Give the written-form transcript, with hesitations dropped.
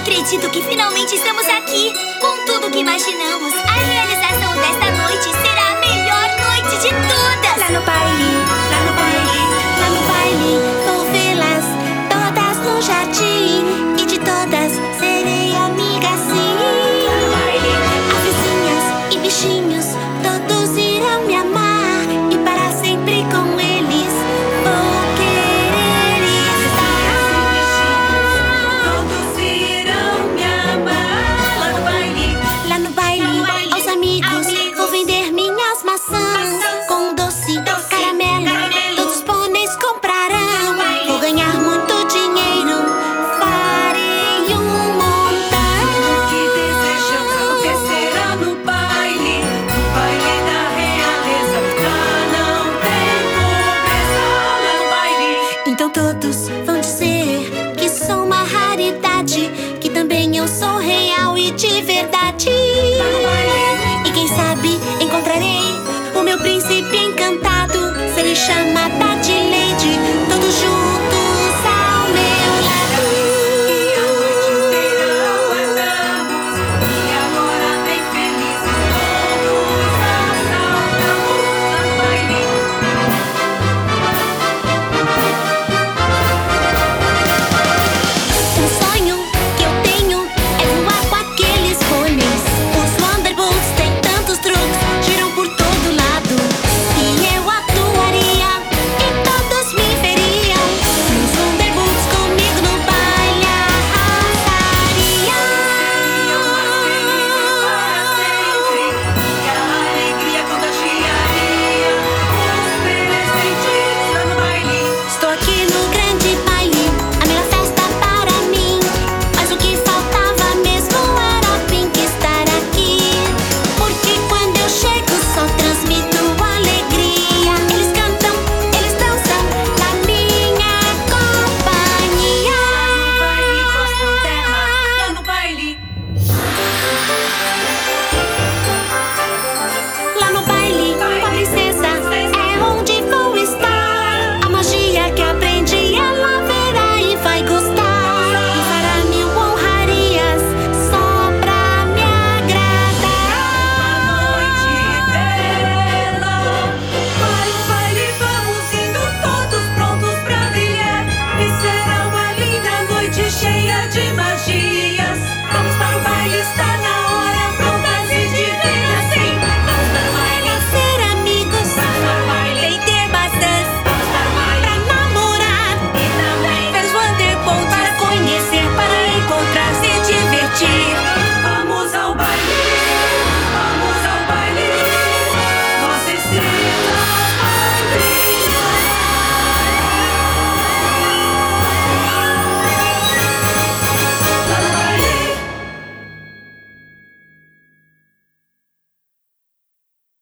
acredito que finalmente estamos aqui. Com tudo que imaginamos, a realização desta noite será a melhor noite de todas. Lá no baile, lá no baile, lá no baile, vou vê-las todas no jardim. E de todas serei amiga sim. Lá no baile, as vizinhas e bichinhos, todos irão me amar. E para sempre com eles vou querer estar. Todos irão me amar. Lá no baile, Aos amigos, vou vender minhas maçãs com doce, caramelo, todos os pôneis comprarão. Vou ganhar muito dinheiro, farei um montão. que desejamos acontecerá no baile da realeza. Lá não tem pobreza. Lá no baile. Então todos vão dizer que sou uma raridade, que também eu sou real e de verdade. E quem sabe encontrarei o meu príncipe encantado. Serei chamada de Lady, todos juntos ao meu lado. E a noite inteira aguardamos. E agora bem felizes todos assaltamos. Lá no baile. Um sonho que eu tenho é voar com aqueles pôneis. Os Wonderbolts têm tantos truques, giram por todo lado. E eu atuaria e todos me veriam. Os Wonderbolts comigo no baile arrasariam. E a alegria contagiaria os presentes lá no baile. Estou aqui no grande baile, a melhor festa para mim. Mas o que faltava mesmo era a Pink estar aqui. Porque quando eu chego só transmito alegria. Eles cantam, eles dançam na minha companhia. Lá no baile. Lá no baile, com a princesa, é onde vou estar. A magia que aprendi, ela verá e vai gostar. E fará mil honrarias só pra me agradar. Noite bela. Vai o baile, vamos indo todos prontos pra brilhar. E será uma linda noite cheia de magia.